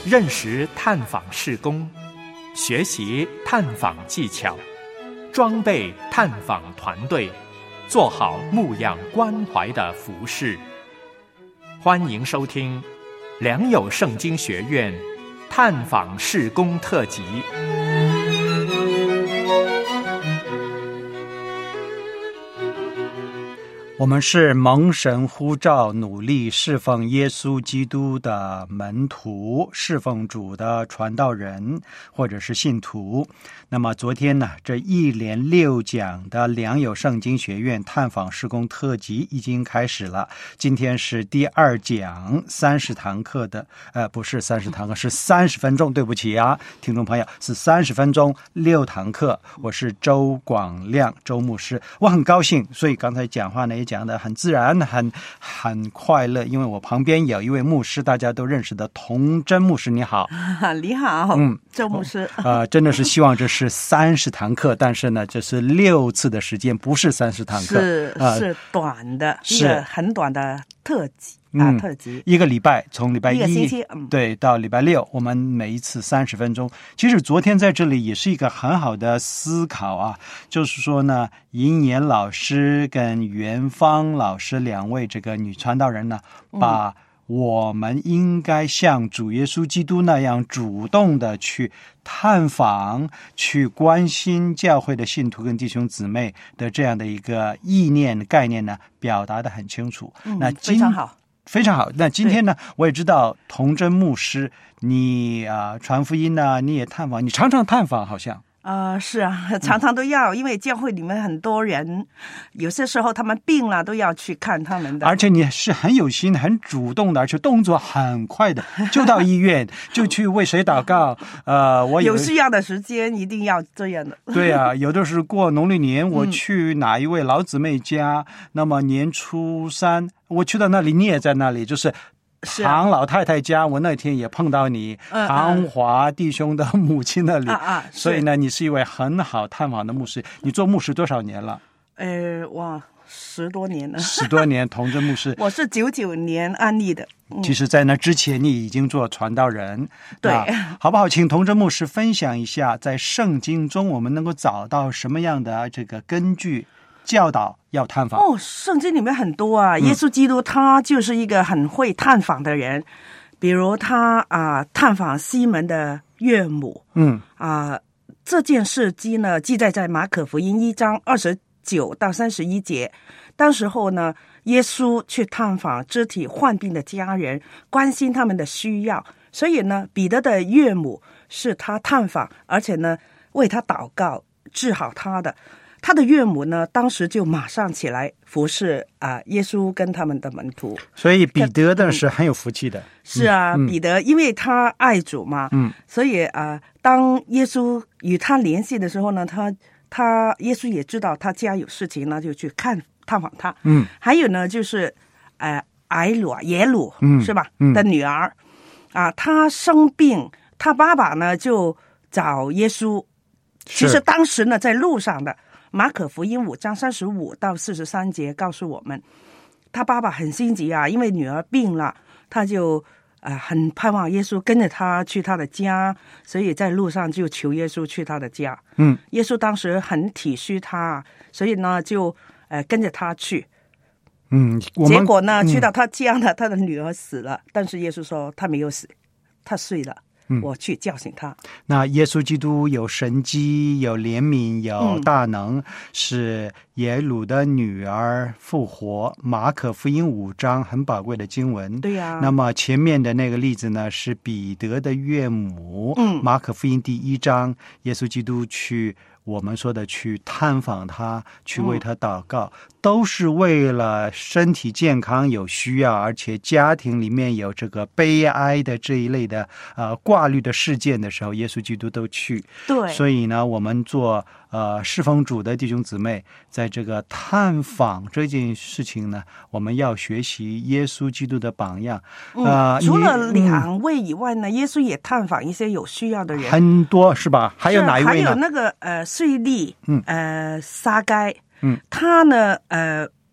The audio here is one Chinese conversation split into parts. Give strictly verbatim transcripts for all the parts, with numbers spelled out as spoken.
认识探访事工，学习探访技巧，装备探访团队，做好牧养关怀的服事。欢迎收听良友圣经学院探访事工特辑。 我们是蒙神呼召，努力侍奉耶稣基督的门徒，侍奉主的传道人或者是信徒。那么昨天呢，这一连六讲的良友圣经学院探访事工特辑已经开始了。今天是第二讲，三十堂课的，呃，不是三十堂课，是三十分钟。对不起啊，听众朋友，是三十分钟，六堂课。我是周广亮，周牧师，我很高兴，所以刚才讲话呢也讲得很自然，很很快乐，因为我旁边有一位牧师，大家都认识的童真牧师。你好。 你好，嗯，周牧师。呃， 真的是希望这是三十堂课，但是呢，这是六次的时间，不是三十堂课， 是、呃、是短的，是一个很短的特辑。啊，特辑一个礼拜，从礼拜一一个星期、嗯、 对到礼拜六，我们每一次三十分钟。其实昨天在这里也是一个很好的思考啊，就是说呢，银妍老师跟元芳老师两位这个女传道人呢，把我们应该像主耶稣基督那样主动的去探访、去关心教会的信徒跟弟兄姊妹的这样的一个意念概念呢，表达得很清楚。 嗯、 那非常好。 非常好。那今天呢，我也知道童真牧师，你啊、呃、传福音呢、啊，你也探访，你常常探访，好像。 呃，是啊，常常都要、嗯，因为教会里面很多人，有些时候他们病了都要去看他们的。 而且你是很有心、很主动的，而且动作很快的，就到医院就去为谁祷告。呃，我有需要的时间一定要这样的。 对啊，有的是过农历年，我去哪一位老姊妹家，嗯、那么年初三我去到那里，你也在那里，就是。唐老太太家，我那天也碰到你， 嗯、 唐华弟兄的母亲那里， 啊啊、 所以呢，你是一位很好探访的牧师。你做牧师多少年了？ 呃，哇，十多年了， 十多年，童真牧师。 我是九九年安利的。 嗯、其实，在那之前，你已经做传道人， 对， 好不好？请童真牧师分享一下，在圣经中我们能够找到什么样的这个根据？教导要探访哦，圣经里面很多啊。耶稣基督他就是一个很会探访的人，嗯、比如他啊、呃、探访西门的岳母， 嗯啊、呃、这件事迹呢记载在马可福音一章二十九到三十一节。当时候呢，耶稣去探访肢体患病的家人，关心他们的需要，所以呢，彼得的岳母是他探访，而且呢为他祷告，治好他的。他的岳母呢，当时就马上起来服侍啊、呃，耶稣跟他们的门徒。 所以彼得呢是很有福气的。 嗯、是啊、嗯，彼得因为他爱主嘛， 嗯， 所以啊、呃，当耶稣与他联系的时候呢，他他耶稣也知道他家有事情呢，就去看探访他。 嗯， 还有呢，就是呃，埃鲁耶鲁， 嗯， 是吧？ 嗯， 的女儿啊，他生病，他爸爸呢就找耶稣。其实当时呢，在路上的。马可福音五章三十五到四十三节告诉我们，他爸爸很心急啊，因为女儿病了，他就呃很盼望耶稣跟着他去他的家，所以在路上就求耶稣去他的家。 嗯， 耶稣当时很体恤他，所以呢就呃跟着他去。 嗯， 结果呢、嗯、去到他家呢，他的女儿死了，但是耶稣说他没有死，他睡了。嗯、我去叫醒他。 那耶稣基督有神迹，有怜悯，有大能，嗯、是耶鲁的女儿复活。马可福音五章很宝贵的经文。 对呀、啊。 那么前面的那个例子呢，是彼得的岳母。 嗯。 马可福音第一章，耶稣基督去我们说的去探访他，去为他祷告，嗯、都是为了身体健康有需要，而且家庭里面有这个悲哀的这一类的呃挂虑的事件的时候，耶稣基督都去。 对， 所以呢，我们做呃侍奉主的弟兄姊妹，在这个探访这件事情呢，我们要学习耶稣基督的榜样。 呃，嗯、除了两位以外呢、嗯，耶稣也探访一些有需要的人， 很多是吧？还有哪一位呢？ 还有那个呃。税吏， 嗯， 呃，撒该， 嗯， 他呢，呃，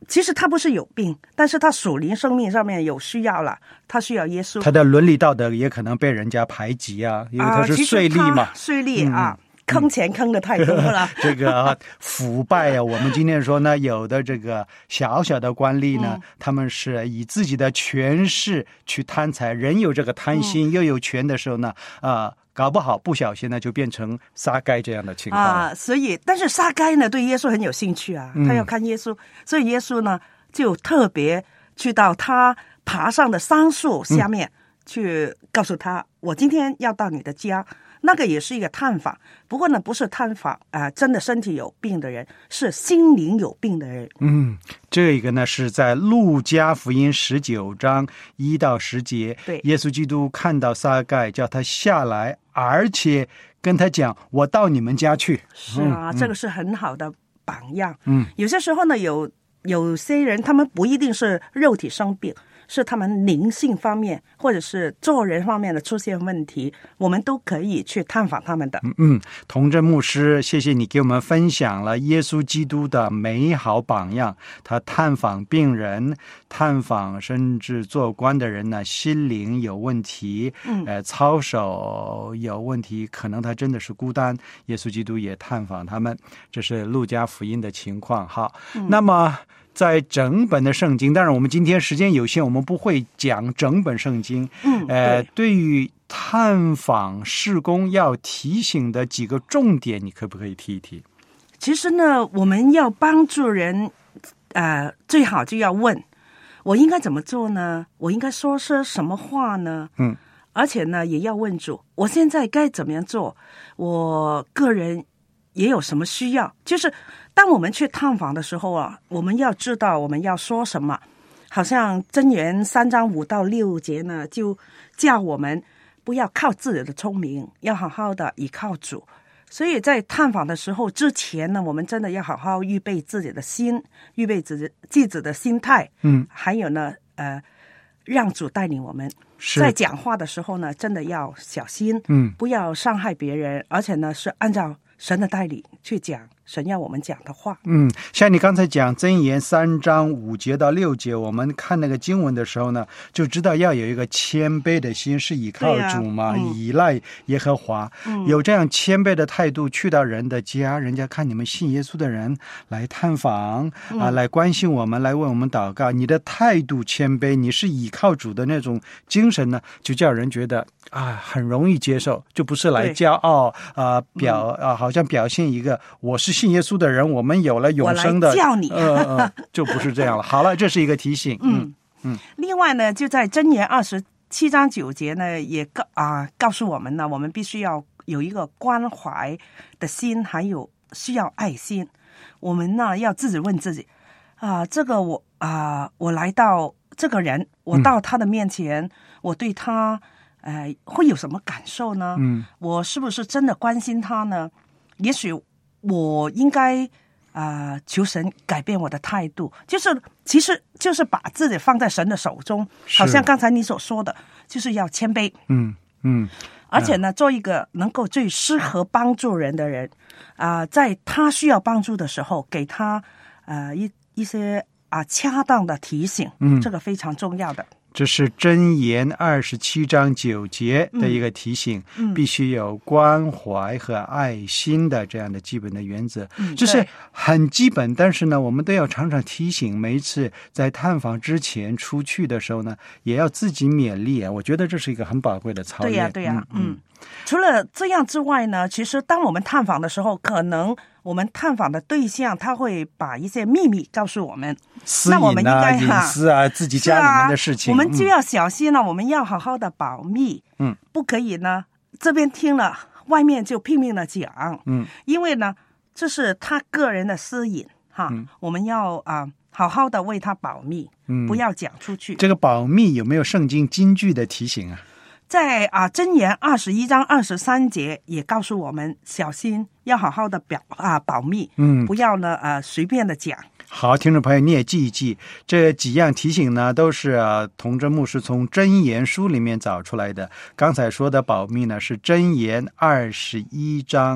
其实他不是有病，但是他属灵生命上面有需要了，他需要耶稣。 他的伦理道德也可能被人家排挤啊，因为他是税吏嘛， 税吏啊。坑钱坑的太多了， 嗯、这个、啊、腐败啊！我们今天说呢，有的这个小小的官吏呢，嗯、他们是以自己的权势去贪财，人有这个贪心，嗯、又有权的时候呢，啊、呃，搞不好不小心呢，就变成撒该这样的情况啊。所以，但是撒该呢，对耶稣很有兴趣啊，他要看耶稣，嗯、所以耶稣呢，就特别去到他爬上的桑树下面、嗯、去告诉他，我今天要到你的家。那个也是一个探访，不过呢，不是探访啊、呃，真的身体有病的人，是心灵有病的人。 嗯，这个呢是在路加福音十九章一到十节， 对， 耶稣基督看到撒该，叫他下来，而且跟他讲，我到你们家去。 是啊，嗯、这个是很好的榜样。 嗯， 有些时候呢，有有些人他们不一定是肉体生病。是他们灵性方面或者是做人方面的出现问题，我们都可以去探访他们的。 嗯嗯，童真牧师，谢谢你给我们分享了耶稣基督的美好榜样。他探访病人，探访甚至做官的人呢，心灵有问题， 嗯， 呃，操守有问题，可能他真的是孤单。耶稣基督也探访他们，这是路加福音的情况。好， 嗯、 那么。在整本的圣经，当然我们今天时间有限，我们不会讲整本圣经。 嗯， 呃，对于探访事工要提醒的几个重点，你可不可以提一提？ 其实呢，我们要帮助人，呃，最好就要问，我应该怎么做呢？我应该说些什么话呢？ 嗯， 而且呢，也要问主，我现在该怎么样做？我个人也有什么需要？就是当我们去探访的时候啊，我们要知道我们要说什么。好像箴言三章五到六节呢，就叫我们不要靠自己的聪明，要好好的依靠主。所以在探访的时候之前呢，我们真的要好好预备自己的心，预备自己自己的心态。 嗯， 还有呢，呃，让主带领我们。在讲话的时候呢，真的要小心， 嗯， 不要伤害别人，而且呢是按照神的带领去讲神要我们讲的话。 嗯，像你刚才讲箴言三章五节到六节，我们看那个经文的时候呢，就知道要有一个谦卑的心，是依靠主嘛，啊嗯、依赖耶和华、嗯。有这样谦卑的态度去到人的家，人家看你们信耶稣的人来探访、嗯、啊，来关心我们，来为我们祷告，你的态度谦卑，你是依靠主的那种精神呢，就叫人觉得啊很容易接受，就不是来骄傲啊、呃、表啊，好像表现一个我是信耶稣的人，我们有了永生的， 我来叫你， 呃呃，就不是这样了。好了，这是一个提醒。嗯嗯。 另外呢，就在箴言二十七章九节呢，也告啊告诉我们呢，我们必须要有一个关怀的心，还有需要爱心。我们呢要自己问自己啊，这个我啊，我来到这个人，我到他的面前，嗯、我对他呃会有什么感受呢？ 嗯， 我是不是真的关心他呢？也许我应该啊、呃、求神改变我的态度，就是其实就是把自己放在神的手中，好像刚才你所说的，就是要谦卑， 嗯嗯， 而且呢，做一个能够最适合帮助人的人啊、呃，在他需要帮助的时候，给他呃一一些啊、呃、恰当的提醒， 嗯， 这个非常重要的。 这是箴言二十七章九节的一个提醒、 嗯嗯、 必须有关怀和爱心的这样的基本的原则、 嗯、 这是很基本，但是呢我们都要常常提醒，每一次在探访之前出去的时候呢，也要自己勉励啊。我觉得这是一个很宝贵的操练。 对呀、啊、对呀、啊、嗯, 嗯除了这样之外呢，其实当我们探访的时候，可能我们探访的对象他会把一些秘密告诉我们， 私隐啊、那我们应该隐私啊，自己家里面的事情、 啊、我们就要小心了、嗯、我们要好好的保密， 嗯， 不可以呢这边听了外面就拼命的讲， 嗯， 因为呢这是他个人的私隐哈、嗯，我们要啊、呃、好好的为他保密，嗯，不要讲出去。 这个保密有没有圣经金句的提醒啊？ 在啊箴言二十一章二十三节也告诉我们，小心要好好的表啊保密， 嗯， 不要呢呃随便的讲。 好，听众朋友你也记一记，这几样提醒呢都是啊童真牧师从箴言书里面找出来的。刚才说的保密呢是箴言二十一章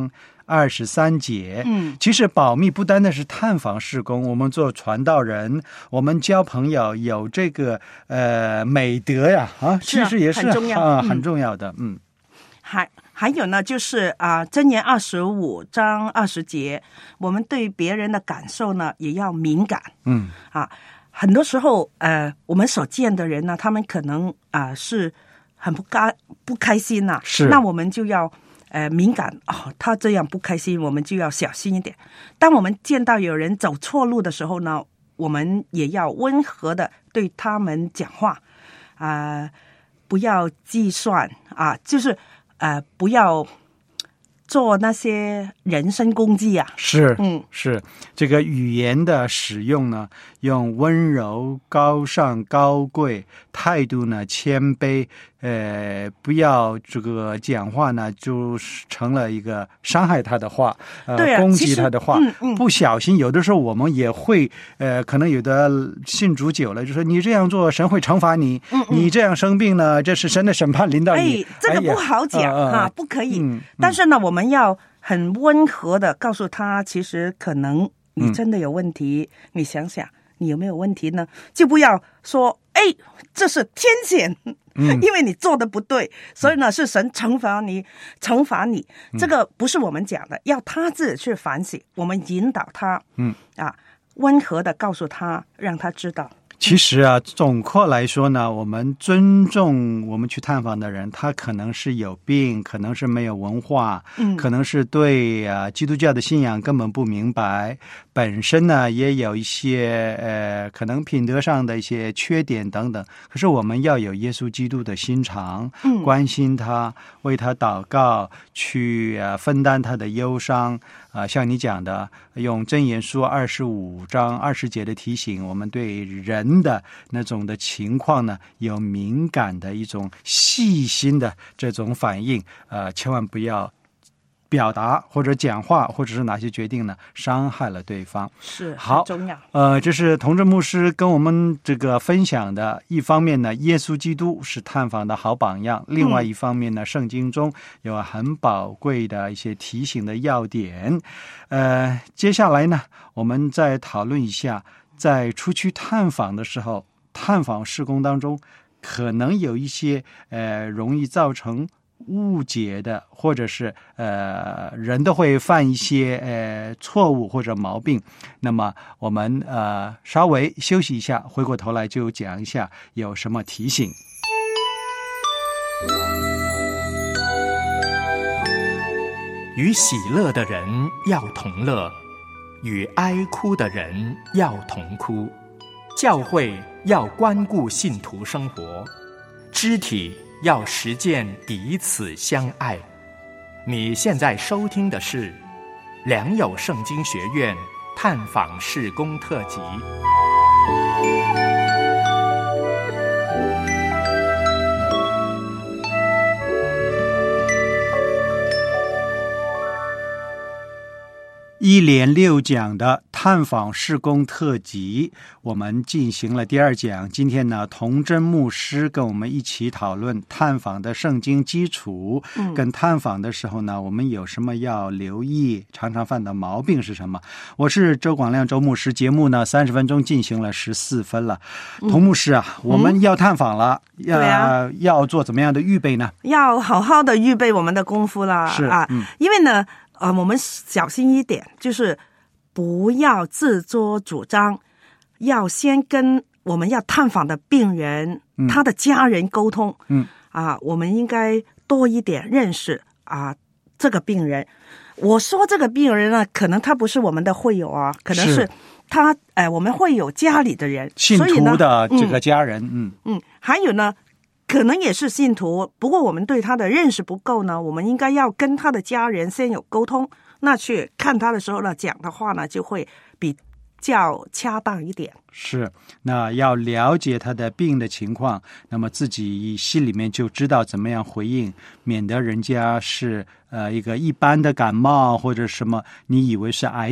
二十三节。 嗯， 其实保密不单单是探访事工，我们做传道人，我们交朋友有这个呃美德呀啊，其实也是很重要啊、 嗯、 很重要的。嗯， 还还有呢，就是啊，箴言二十五章二十节，我们对别人的感受呢也要敏感。 嗯啊，很多时候呃，我们所见的人呢，他们可能啊、呃、是很不开不开心呐、啊， 是， 那我们就要呃敏感哦，他这样不开心，我们就要小心一点。当我们见到有人走错路的时候呢，我们也要温和的对他们讲话啊、呃，不要计算啊，就是呃不要做那些人身攻击啊。 是， 嗯， 是这个语言的使用呢，用温柔、高尚、高贵，态度呢谦卑，呃，不要这个讲话呢就成了一个伤害他的话，呃， 对啊、 攻击他的话， 嗯嗯、 不小心有的时候我们也会，呃，可能有的信主久了就说你这样做神会惩罚你， 嗯嗯、 你这样生病呢，这是神的审判临到你。 哎，这个不好讲、哎呃、啊，不可以、 嗯嗯。 但是呢，我们要很温和的告诉他，其实可能你真的有问题，嗯、你想想你有没有问题呢？就不要说哎，这是天谴，嗯、因为你做的不对，所以呢是神惩罚你，惩罚你。这个不是我们讲的，要他自己去反省，我们引导他，嗯啊，温和的告诉他，让他知道。 其实啊，总括来说呢，我们尊重我们去探访的人，他可能是有病，可能是没有文化，嗯，可能是对啊基督教的信仰根本不明白，本身呢也有一些呃可能品德上的一些缺点等等。可是我们要有耶稣基督的心肠，嗯，关心他，为他祷告，去啊分担他的忧伤。啊，像你讲的，用箴言书二十五章二十节的提醒，我们对人的那种的情况呢，有敏感的一种细心的这种反应，呃，千万不要表达或者讲话或者是哪些决定呢，伤害了对方。 是好重要。 呃，这是同志牧师跟我们这个分享的。一方面呢，耶稣基督是探访的好榜样；另外一方面呢，嗯、圣经中有很宝贵的一些提醒的要点。呃，接下来呢，我们再讨论一下，在出去探访的时候，探访事工当中可能有一些呃容易造成误解的，或者是呃人都会犯一些呃错误或者毛病。那么我们呃稍微休息一下，回过头来就讲一下有什么提醒。 与喜乐的人要同乐，与哀哭的人要同哭。教会要关顾信徒生活，肢体要实践彼此相爱。你现在收听的是良友圣经学院探访事工特辑。 一连六讲的探访事工特辑，我们进行了第二讲。今天呢，童真牧师跟我们一起讨论探访的圣经基础，嗯、跟探访的时候呢，我们有什么要留意，常常犯的毛病是什么？我是周广亮周牧师，节目呢三十分钟进行了十四分了。童牧师啊，嗯、我们要探访了，要、啊、要做怎么样的预备呢？ 要好好的预备我们的功夫啦， 是啊，嗯、因为呢。呃，我们小心一点，就是不要自作主张，要先跟我们要探访的病人、嗯、他的家人沟通。嗯，啊，我们应该多一点认识啊这个病人。我说这个病人呢，可能他不是我们的会友啊，可能是他呃我们会友家里的人， 信徒的这个家人。嗯嗯, 嗯，还有呢。可能也是信徒，不过我们对他的认识不够呢，我们应该要跟他的家人先有沟通，那去看他的时候呢，讲的话呢就会比较恰当一点。 是，那要了解他的病的情况，那么自己心里面就知道怎么样回应，免得人家是呃一个一般的感冒或者什么，你以为是癌症，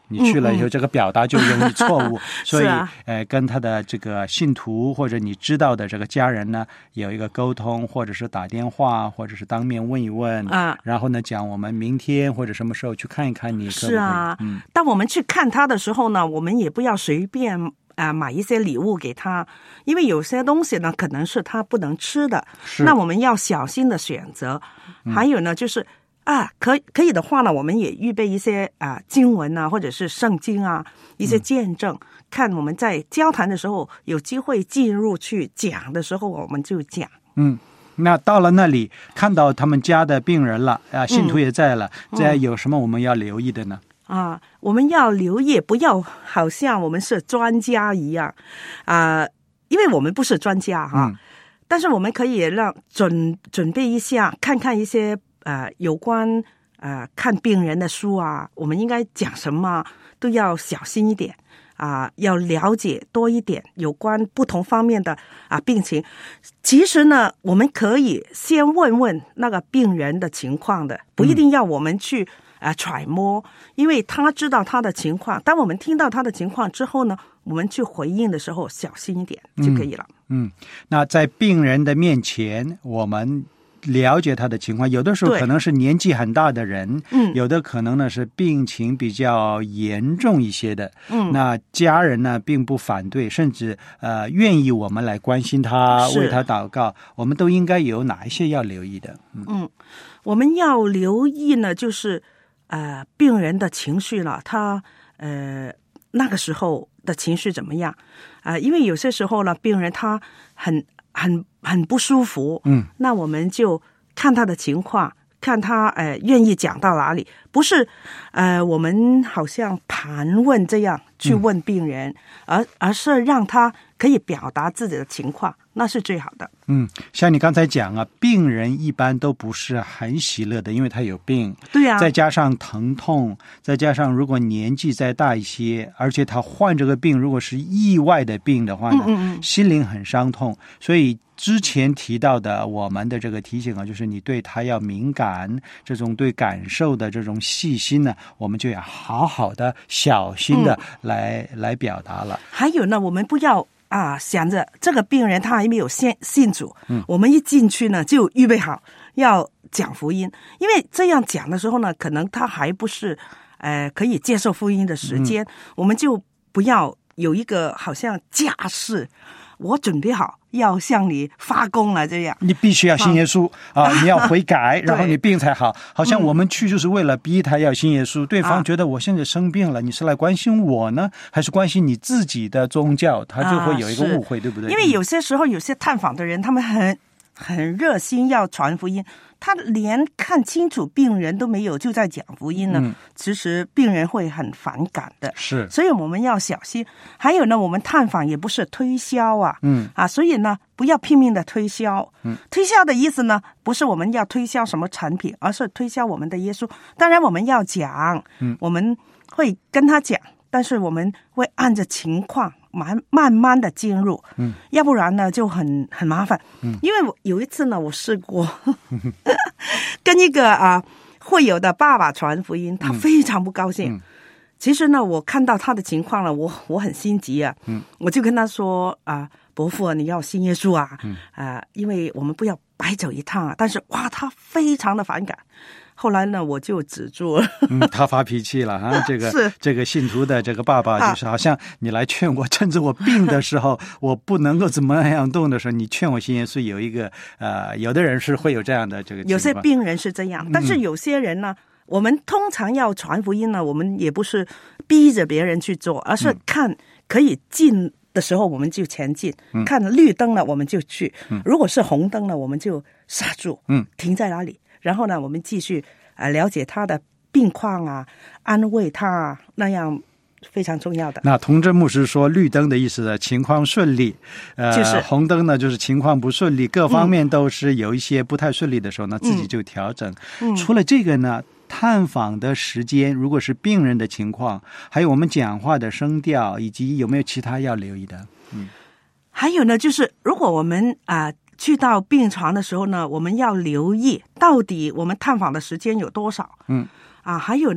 你去了以后，这个表达就容易错误，所以、 啊、 呃，跟他的这个信徒或者你知道的这个家人呢，有一个沟通，或者是打电话，或者是当面问一问啊， 然后呢，讲我们明天或者什么时候去看一看你可不可以。 是啊，嗯，当我们去看他的时候呢，我们也不要随便啊、呃、买一些礼物给他，因为有些东西呢可能是他不能吃的，那我们要小心的选择。嗯、还有呢，就是啊，可可以的话呢，我们也预备一些啊、呃、经文啊，或者是圣经啊，一些见证、嗯，看我们在交谈的时候有机会进入去讲的时候，我们就讲。 嗯，那到了那里看到他们家的病人了啊，信徒也在了，嗯、这有什么我们要留意的呢？ 啊，我们要留意，不要好像我们是专家一样啊、呃，因为我们不是专家哈、啊嗯，但是我们可以让准准备一下，看看一些。呃，有关呃看病人的书啊，我们应该讲什么都要小心一点啊、呃，要了解多一点有关不同方面的啊、呃、病情。其实呢，我们可以先问问那个病人的情况的，不一定要我们去啊、呃、揣摩，因为他知道他的情况。当我们听到他的情况之后呢，我们去回应的时候小心一点就可以了。 嗯，嗯那在病人的面前，我们了解他的情况，有的时候可能是年纪很大的人，嗯，有的可能呢是病情比较严重一些的，嗯，那家人呢并不反对，甚至呃愿意我们来关心他，为他祷告，我们都应该有哪一些要留意的？ 嗯，嗯我们要留意呢，就是呃病人的情绪了，他呃那个时候的情绪怎么样？啊、呃，因为有些时候呢，病人他很。很很不舒服，嗯，那我们就看他的情况，看他呃愿意讲到哪里，不是呃我们好像盘问这样去问病人，嗯、而而是让他可以表达自己的情况，那是最好的。 嗯，像你刚才讲啊，病人一般都不是很喜乐的，因为他有病， 对啊， 再加上疼痛，再加上如果年纪再大一些，而且他患这个病如果是意外的病的话呢，嗯嗯嗯心灵很伤痛，所以之前提到的我们的这个提醒啊，就是你对他要敏感，这种对感受的这种细心呢，我们就要好好的小心的来、嗯、来表达了。 还有呢，我们不要啊，想着这个病人他还没有信信主，嗯，我们一进去呢就预备好要讲福音，因为这样讲的时候呢，可能他还不是呃可以接受福音的时间，嗯、我们就不要有一个好像架势，我准备好要向你发功了，这样你必须要信耶稣 啊, 啊，你要悔改，然后你病才好。好像我们去就是为了逼他要信耶稣，嗯、对方觉得我现在生病了，你是来关心我呢，还是关心你自己的宗教？他就会有一个误会，啊、对不对？ 因为有些时候有些探访的人，他们很很热心要传福音。他连看清楚病人都没有，就在讲福音呢、嗯、其实病人会很反感的， 是， 所以我们要小心。还有呢，我们探访也不是推销啊，嗯啊，所以呢不要拼命的推销，嗯，推销的意思呢不是我们要推销什么产品，而是推销我们的耶稣。当然我们要讲，嗯，我们会跟他讲，但是我们会按着情况慢慢慢的进入，嗯，要不然呢就很很麻烦，嗯，因为我有一次呢，我试过跟一个啊会友的爸爸传福音，他非常不高兴。嗯嗯、其实呢，我看到他的情况了，我我很心急啊，嗯，我就跟他说啊，伯父你要信耶稣啊，嗯啊，因为我们不要白走一趟啊。但是哇，他非常的反感。后来呢，我就止住了。 嗯，他发脾气了哈，这个这个信徒的这个爸爸就是好像你来劝我，趁着我病的时候，我不能够怎么样动的时候，你劝我信耶稣，有一个呃，有的人是会有这样的这个情况。 有些病人是这样，但是有些人呢，嗯、我们通常要传福音呢，我们也不是逼着别人去做，而是看可以进的时候我们就前进，嗯、看绿灯了我们就去，嗯、如果是红灯了我们就刹住，嗯，停在哪里。然后呢，我们继续呃了解他的病况啊，安慰他啊，那样非常重要的。 那同真牧师说，绿灯的意思呢，情况顺利，呃，就是红灯呢，就是情况不顺利，各方面都是有一些不太顺利的时候呢，嗯、自己就调整。嗯、除了这个呢，探访的时间，如果是病人的情况，还有我们讲话的声调，以及有没有其他要留意的？嗯， 还有呢，就是如果我们啊。呃去到病床的时候呢，我们要留意到底我们探访的时间有多少。嗯，啊，还有呢，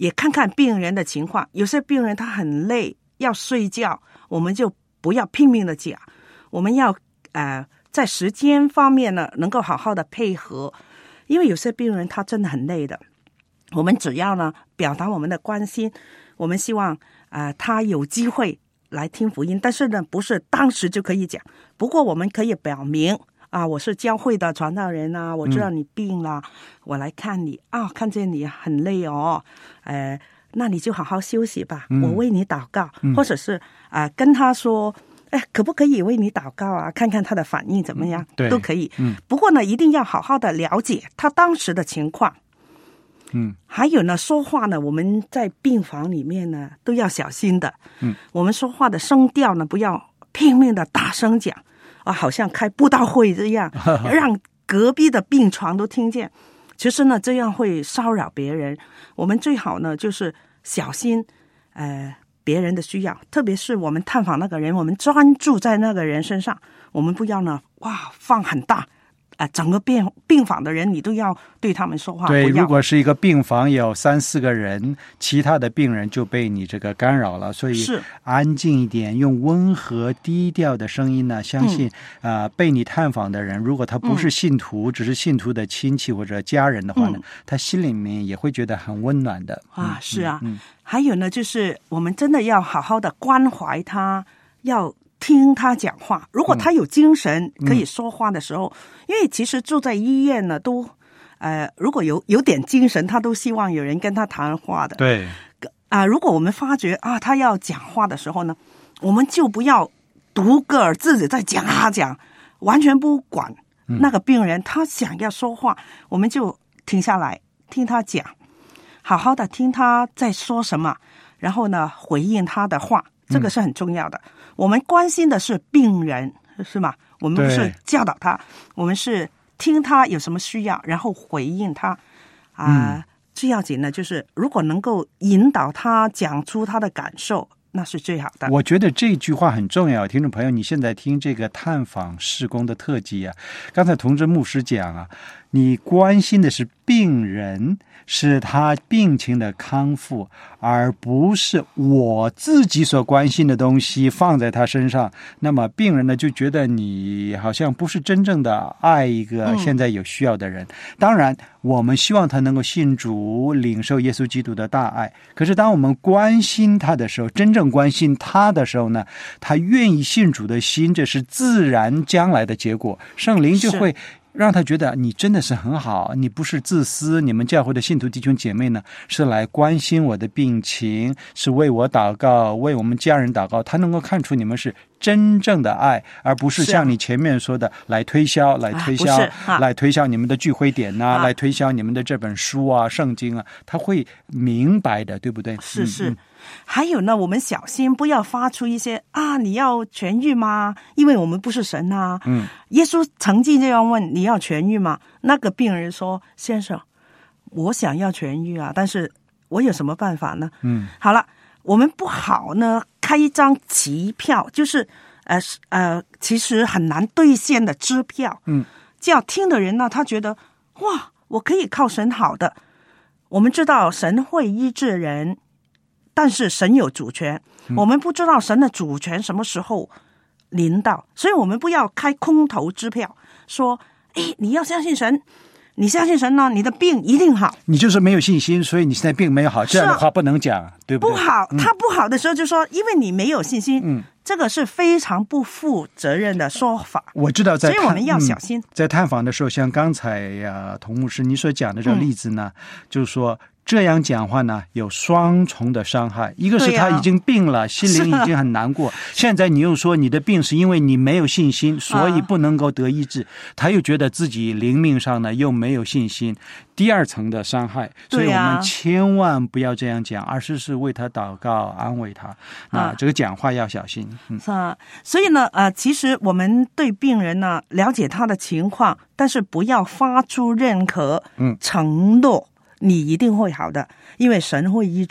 也看看病人的情况。有些病人他很累要睡觉，我们就不要拼命的讲，我们要呃在时间方面呢能够好好的配合，因为有些病人他真的很累的，我们只要呢表达我们的关心，我们希望呃他有机会来听福音，但是呢不是当时就可以讲，不过我们可以表明啊，我是教会的传道人啊，我知道你病了，嗯、我来看你啊，看见你很累哦，呃，那你就好好休息吧，嗯、我为你祷告，嗯、或者是啊、呃、跟他说，哎，可不可以为你祷告啊？看看他的反应怎么样， 嗯、 都可以。 嗯， 不过呢，一定要好好的了解他当时的情况。 嗯， 还有呢，说话呢，我们在病房里面呢都要小心的。 嗯，我们说话的声调呢，不要拼命的大声讲。啊，好像开布道会这样，让隔壁的病床都听见。其实呢，这样会骚扰别人。我们最好呢，就是小心，呃，别人的需要。特别是我们探访那个人，我们专注在那个人身上，我们不要呢，哇，放很大。啊，整个病病房的人，你都要对他们说话。 对，如果是一个病房有三四个人，其他的病人就被你这个干扰了，所以是安静一点，用温和低调的声音呢，相信啊、嗯呃，被你探访的人，如果他不是信徒，嗯、只是信徒的亲戚或者家人的话呢，嗯、他心里面也会觉得很温暖的。 啊，是啊， 嗯， 还有呢，就是我们真的要好好的关怀他，要听他讲话。如果他有精神、嗯、可以说话的时候，因为其实住在医院呢，都呃，如果有有点精神，他都希望有人跟他谈话的。 对啊、呃，如果我们发觉啊，他要讲话的时候呢，我们就不要独个儿自己在讲啊讲，完全不管那个病人、嗯、他想要说话，我们就停下来听他讲，好好的听他在说什么，然后呢回应他的话，这个是很重要的。嗯、我们关心的是病人，是吗？我们不是教导他，我们是听他有什么需要，然后回应他。啊、呃嗯，最要紧的就是如果能够引导他讲出他的感受，那是最好的。 我觉得这句话很重要，听众朋友，你现在听这个探访事工的特辑啊，刚才同志牧师讲啊，你关心的是病人，是他病情的康复，而不是我自己所关心的东西放在他身上。那么病人呢，就觉得你好像不是真正的爱一个现在有需要的人。嗯、当然我们希望他能够信主，领受耶稣基督的大爱，可是当我们关心他的时候，真正关心他的时候呢，他愿意信主的心，这是自然将来的结果，圣灵就会让他觉得你真的是很好，你不是自私，你们教会的信徒弟兄姐妹呢，是来关心我的病情，是为我祷告，为我们家人祷告，他能够看出你们是真正的爱，而不是像你前面说的来推销来推销、啊啊、来推销你们的聚会点呐、啊啊，来推销你们的这本书啊圣经啊，他会明白的，对不对？ 是是、 嗯嗯、 还有呢，我们小心不要发出一些啊你要痊愈吗？因为我们不是神啊。 嗯， 耶稣曾经这样问，你要痊愈吗？那个病人说，先生，我想要痊愈啊，但是我有什么办法呢？ 嗯， 好了，我们不好呢开一张期票，就是呃呃，其实很难兑现的支票。 嗯， 这样听的人呢，他觉得哇，我可以靠神好的。我们知道神会医治人，但是神有主权，嗯、我们不知道神的主权什么时候临到，所以我们不要开空头支票，说，哎，你要相信神。你相信神呢，你的病一定好。 你就是没有信心，所以你现在病没有好，这样的话不能讲，对不对？ 不好，他不好的时候就说，嗯、因为你没有信心，嗯，这个是非常不负责任的说法。 我知道在， 所以我们要小心。嗯、 在探访的时候，像刚才呀，童牧师你所讲的这个例子呢，嗯、就是说。这样讲话呢，有双重的伤害。一个是他已经病了，啊、心灵已经很难过。现在你又说你的病是因为你没有信心，所以不能够得医治。啊、他又觉得自己灵命上呢又没有信心，第二层的伤害。所以我们千万不要这样讲，而是是为他祷告，安慰他。那这个讲话要小心。 嗯、啊，所以呢，呃，其实我们对病人呢了解他的情况，但是不要发出任何承诺。嗯你一定会好的，因为神会医治你，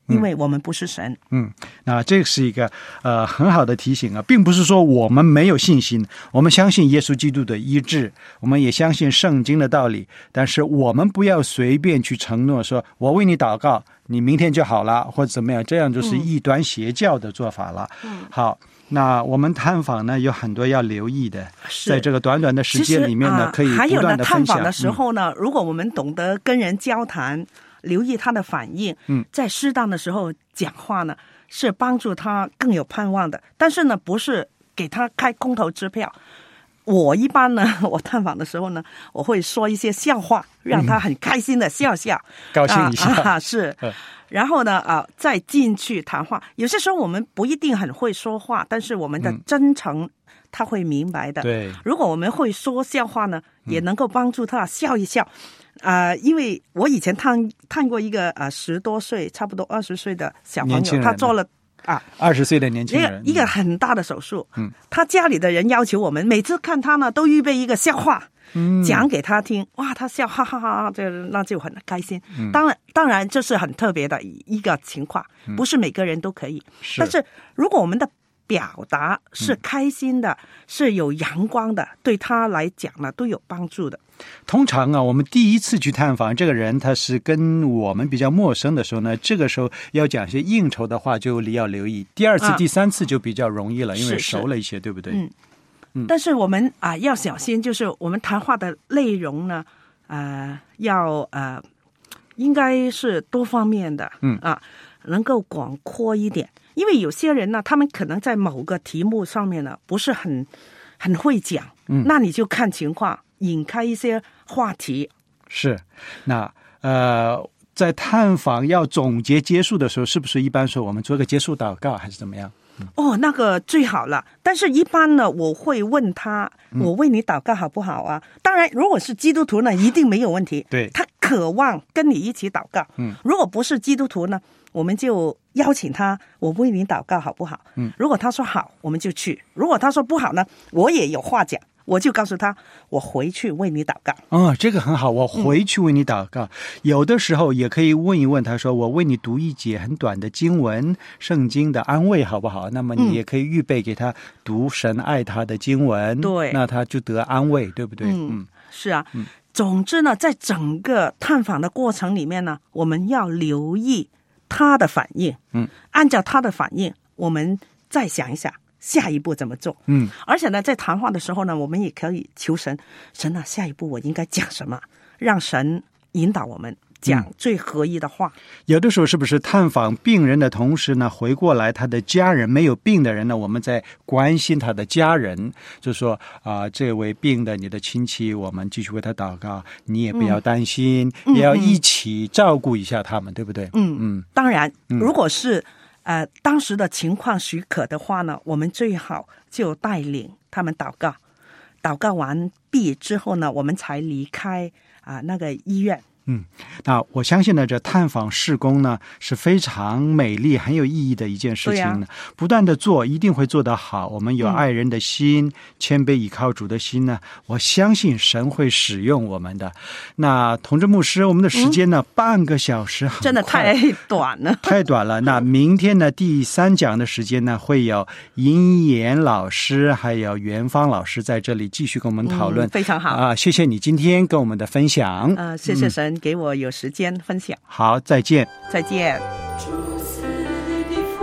因为我们不是神。 嗯，那这是一个呃很好的提醒啊，并不是说我们没有信心，我们相信耶稣基督的医治，我们也相信圣经的道理，但是我们不要随便去承诺说我为你祷告你明天就好了或者怎么样，这样就是异端邪教的做法了。嗯，好，那我们探访呢有很多要留意的，在这个短短的时间里面呢、啊、可以不断的分享。还有呢， 探访的时候呢、嗯、如果我们懂得跟人交谈，留意他的反应，嗯，在适当的时候讲话呢，是帮助他更有盼望的。但是呢，不是给他开空头支票。我一般呢，我探访的时候呢，我会说一些笑话，让他很开心的笑笑，嗯、 高兴一下。 啊啊、是。然后呢，啊，再进去谈话。有些时候我们不一定很会说话，但是我们的真诚、嗯、他会明白的。 对。 如果我们会说笑话呢，也能够帮助他笑一笑。啊、呃，因为我以前探探过一个呃十多岁，差不多二十岁的小朋友，他做了啊二十岁的年轻人， 一个很大的手术。嗯，他家里的人要求我们每次看他呢，都预备一个笑话，嗯，讲给他听。哇，他笑哈哈哈哈，这那就很开心。嗯，当然，当然这是很特别的一个情况，不是每个人都可以。是，但是如果我们的表达是开心的、嗯、是有阳光的，对他来讲呢都有帮助的。 通常啊，我们第一次去探访这个人，他是跟我们比较陌生的时候呢，这个时候要讲一些应酬的话就要留意。第二次、啊、第三次就比较容易了，因为熟了一些，对不对？嗯嗯。但是我们啊要小心，就是我们谈话的内容呢，呃，要呃，应该是多方面的，嗯啊，能够广阔一点。因为有些人呢，他们可能在某个题目上面呢不是很很会讲，嗯，那你就看情况引开一些话题。 是，那呃，在探访要总结结束的时候，是不是一般说我们做个结束祷告，还是怎么样？嗯、 哦，那个最好了。但是一般呢，我会问他，我为你祷告好不好啊？嗯、当然，如果是基督徒呢，一定没有问题。 对， 他渴望跟你一起祷告。嗯，如果不是基督徒呢，我们就邀请他，我为你祷告好不好？嗯，如果他说好，我们就去；如果他说不好呢，我也有话讲。我就告诉他，我回去为你祷告。 哦，这个很好，我回去为你祷告。嗯、有的时候也可以问一问他说，我为你读一节很短的经文，圣经的安慰好不好？那么你也可以预备给他读神爱他的经文，对、嗯，那他就得安慰，对不对？ 嗯，嗯是啊。嗯、总之呢，在整个探访的过程里面呢，我们要留意他的反应，嗯，按照他的反应，我们再想一想。下一步怎么做？嗯，而且呢，在谈话的时候呢，我们也可以求神，神啊，下一步我应该讲什么？让神引导我们讲最合意的话。 嗯、有的时候是不是探访病人的同时呢，回过来他的家人没有病的人呢，我们在关心他的家人，就说啊、呃，这位病的你的亲戚，我们继续为他祷告，你也不要担心，嗯、也要一起照顾一下他们，嗯、对不对？ 嗯嗯，当然，如果是。呃，当时的情况许可的话呢，我们最好就带领他们祷告，祷告完毕之后呢，我们才离开啊、呃、那个医院。 嗯，那我相信呢，这探访事工呢是非常美丽、很有意义的一件事情呢。啊、不断的做，一定会做得好。我们有爱人的心，嗯、谦卑倚靠主的心呢，我相信神会使用我们的。那同志牧师，我们的时间呢，嗯、半个小时很快， 真的太短了， 太短了。那明天呢，第三讲的时间呢，会有殷妍老师还有元芳老师在这里继续跟我们讨论。 嗯、非常好啊！谢谢你今天跟我们的分享。 呃，谢谢神。嗯给我有时间分享。 好，再见。 再见。 主赐的福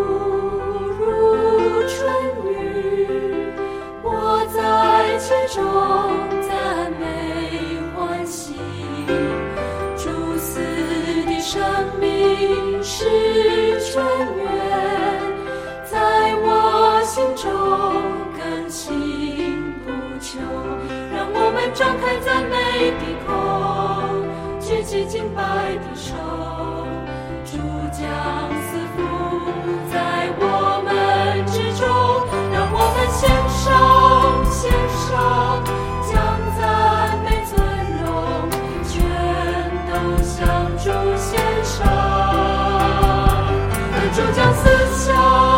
如春雨，我在其中赞美欢喜。主赐的生命是泉源，在我心中更新不朽。让我们张开赞美的口，举起敬拜的手，主将赐福在我们之中，让我们献上献上，将赞美尊荣全都向主献上，而主将赐下